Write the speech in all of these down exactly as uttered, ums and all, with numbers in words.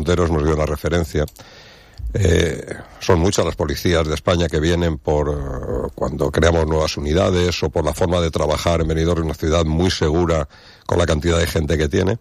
Montero nos dio la referencia. Eh, son muchas las policías de España que vienen por uh, cuando creamos nuevas unidades o por la forma de trabajar en Benidorm, una ciudad muy segura con la cantidad de gente que tiene.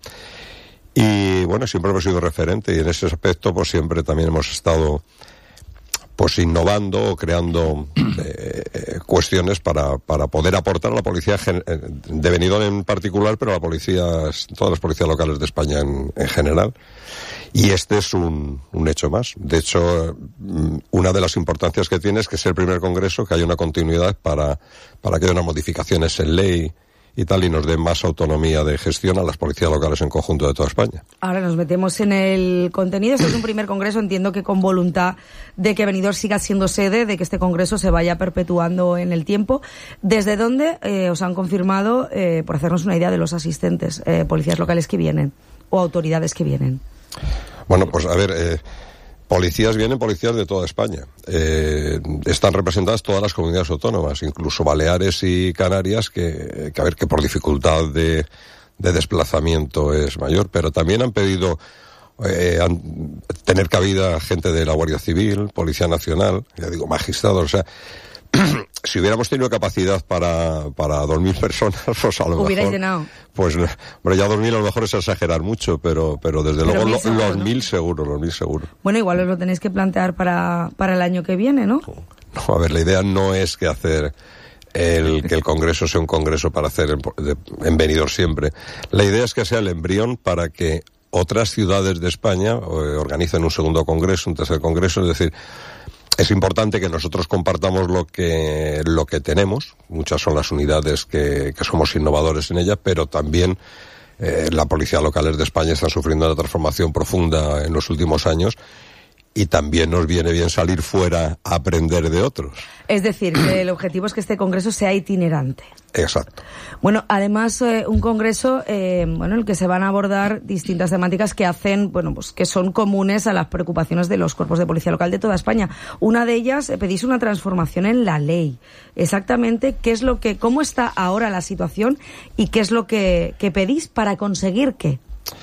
Y bueno, siempre hemos sido referente y en ese aspecto pues siempre también hemos estado pues innovando o creando eh, cuestiones para, para poder aportar a la policía de Benidorm en particular, pero a la policía, todas las policías locales de España en, en general. Y este es un, un hecho más. De hecho, una de las importancias que tiene es que es el primer congreso, que haya una continuidad para, para que haya unas modificaciones en ley y tal, y nos dé más autonomía de gestión a las policías locales en conjunto de toda España. Ahora nos metemos en el contenido. Este es un primer congreso, entiendo que con voluntad de que Benidorm siga siendo sede, de que este congreso se vaya perpetuando en el tiempo. ¿Desde dónde eh, os han confirmado, eh, por hacernos una idea de los asistentes, eh, policías locales que vienen o autoridades que vienen? Bueno, pues a ver... Eh, Policías vienen policías de toda España. Eh, están representadas todas las comunidades autónomas, incluso Baleares y Canarias, que, que a ver, que por dificultad de, de desplazamiento es mayor, pero también han pedido eh, han, tener cabida gente de la Guardia Civil, Policía Nacional, ya digo, magistrados, o sea, si hubiéramos tenido capacidad para, para dos mil personas, pues a lo hubierais mejor... llenado. Pues, bueno, ya dos mil a lo mejor es exagerar mucho, pero, pero desde pero luego lo, seguro, los ¿no? mil seguro, los mil seguro. Bueno, igual os lo tenéis que plantear para, para el año que viene, ¿no? No, a ver, la idea no es que hacer el, que el congreso sea un congreso para hacer en, de, en Benidorm siempre. La idea es que sea el embrión para que otras ciudades de España eh, organicen un segundo congreso, un tercer congreso, es decir... Es importante que nosotros compartamos lo que lo que tenemos. Muchas son las unidades que, que somos innovadores en ellas, pero también eh, la policía locales de España está sufriendo una transformación profunda en los últimos años y también nos viene bien salir fuera a aprender de otros. Es decir, que el objetivo es que este congreso sea itinerante. Exacto. Bueno, además eh, un congreso eh, bueno, en el que se van a abordar distintas temáticas que hacen, bueno, pues que son comunes a las preocupaciones de los cuerpos de policía local de toda España. Una de ellas, eh, pedís una transformación en la ley. Exactamente, ¿qué es lo que, cómo está ahora la situación y qué es lo que, que pedís para conseguir qué?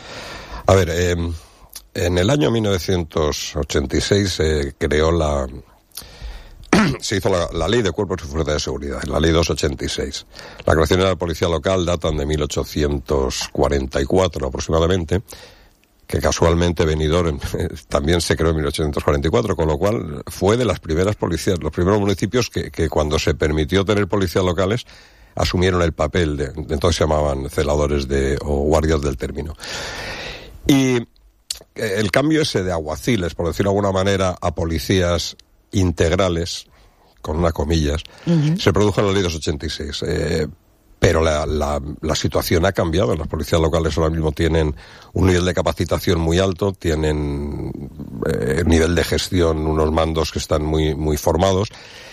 A ver, eh, en el año mil novecientos ochenta y seis se eh, creó la... se hizo la, la Ley de Cuerpos y Fuerzas de Seguridad, la Ley doscientos ochenta y seis. La creación de la Policía Local datan de mil ochocientos cuarenta y cuatro aproximadamente, que casualmente Benidorm también se creó en mil ochocientos cuarenta y cuatro, con lo cual fue de las primeras policías, los primeros municipios que, que cuando se permitió tener policías locales asumieron el papel de, de entonces se llamaban celadores de, o guardias del término. Y el cambio ese de alguaciles, por decirlo de alguna manera, a policías integrales, con unas comillas, uh-huh. se produjo en la Ley doscientos ochenta y seis. Eh, pero la, la, la situación ha cambiado. Las policías locales ahora mismo tienen un nivel de capacitación muy alto, tienen eh, nivel de gestión, unos mandos que están muy, muy formados,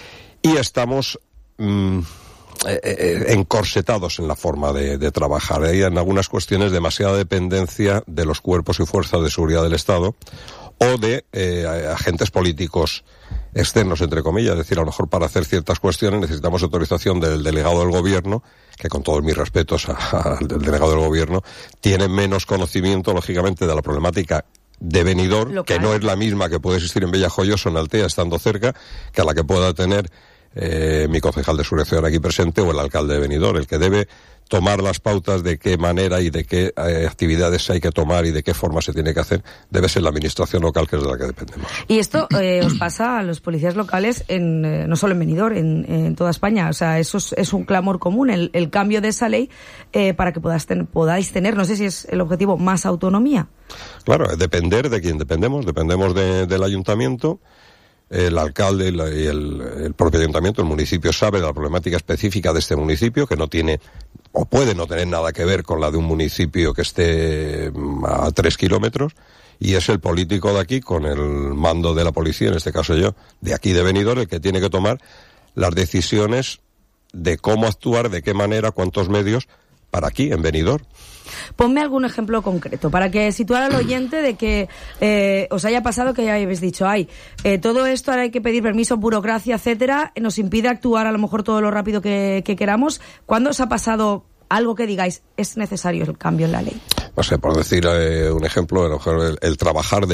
y estamos mm, eh, eh, encorsetados en la forma de, de trabajar. Hay en algunas cuestiones demasiada dependencia de los cuerpos y fuerzas de seguridad del Estado o de eh, agentes políticos externos, entre comillas. Es decir, a lo mejor para hacer ciertas cuestiones necesitamos autorización del delegado del gobierno, que con todos mis respetos al delegado del gobierno, tiene menos conocimiento, lógicamente, de la problemática de Benidorm, local, que no es la misma que puede existir en Bellajoyoso, en Altea, estando cerca, que a la que pueda tener eh, mi concejal de seguridad ciudadana aquí presente o el alcalde de Benidorm. El que debe tomar las pautas de qué manera y de qué eh, actividades hay que tomar y de qué forma se tiene que hacer debe ser la administración local, que es de la que dependemos. Y esto eh, os pasa a los policías locales, en eh, no solo en Benidorm, en, en toda España. O sea, eso es, es un clamor común, el, el cambio de esa ley eh, para que podáis, ten, podáis tener, no sé si es el objetivo, más autonomía. Claro, depender de quién dependemos. Dependemos de, del ayuntamiento. El alcalde y el, el propio ayuntamiento, el municipio, sabe de la problemática específica de este municipio, que no tiene o puede no tener nada que ver con la de un municipio que esté a tres kilómetros, y es el político de aquí, con el mando de la policía, en este caso yo, de aquí de Benidorm, el que tiene que tomar las decisiones de cómo actuar, de qué manera, cuántos medios, para aquí, en Benidorm. Ponme algún ejemplo concreto, para que situar al oyente de que eh, os haya pasado que ya habéis dicho, ay, eh, todo esto ahora hay que pedir permiso, burocracia, etcétera, nos impide actuar a lo mejor todo lo rápido que, que queramos. ¿Cuándo os ha pasado algo que digáis, es necesario el cambio en la ley? No sé, por decir eh, un ejemplo, a lo mejor el, el trabajar de